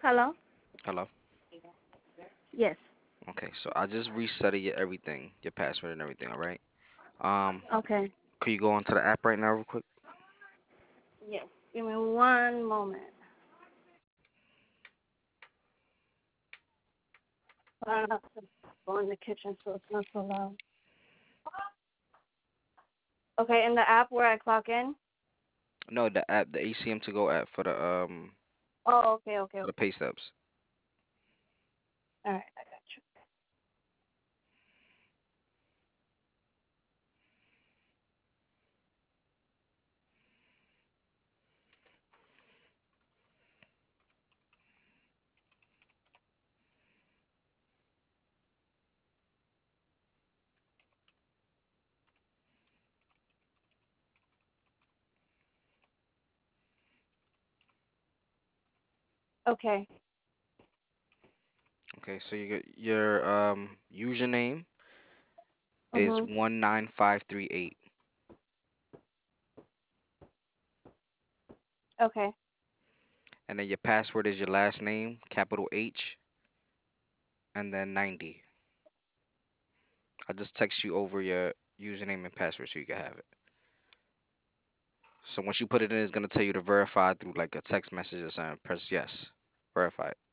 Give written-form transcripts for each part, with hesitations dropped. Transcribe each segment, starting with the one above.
Hello? Hello. Yes. Okay, so I just reset your everything, your password and everything. All right. Um, Okay. could you go onto the app right now, real quick? Yes. Give me one moment. I'm about to go in the kitchen so it's not so loud. Okay, in the app where I clock in? No, the app, the ACM to go app Oh, okay, okay, for the okay. pay stubs. All right, I got you. Okay. Okay, so your username is Mhm. 19538, Okay. and then your password is your last name, capital H, and then 90. I just text you over your username and password so you can have it. So once you put it in, it's gonna tell you to verify through like a text message or something. Press yes, verify it.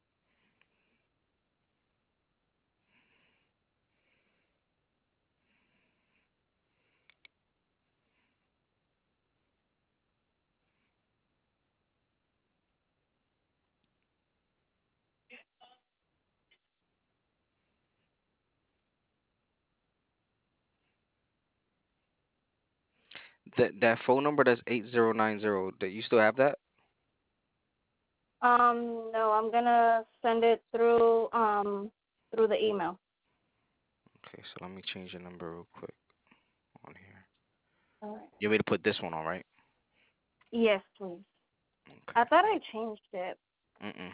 That phone number that's 8090. That you still have that? No, I'm gonna send it through the email. Okay, so let me change your number real quick on here. All right. You want me to put this one on, right? Yes, please. I Okay. thought I changed it. Mm-mm.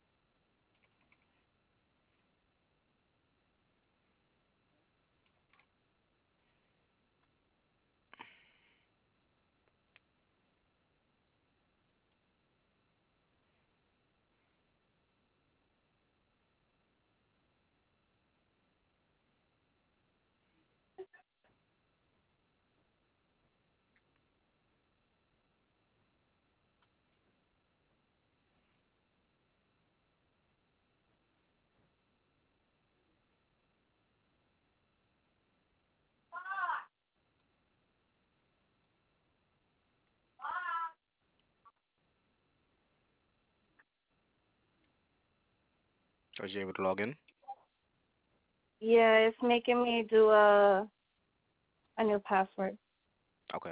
Was you able to log in? Yeah, it's making me do a new password. Okay.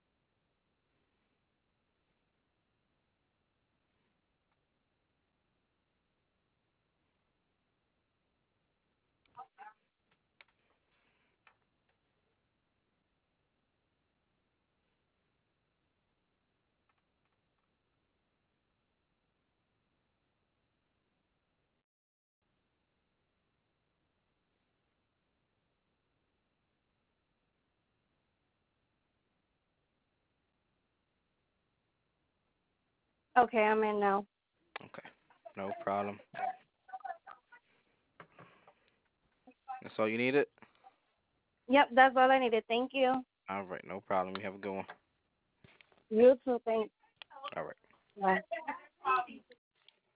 Okay, I'm in now. Okay. No problem. That's all you needed? Yep, that's all I needed. Thank you. All right, no problem. You have a good one. You too. Thanks. All right. Bye.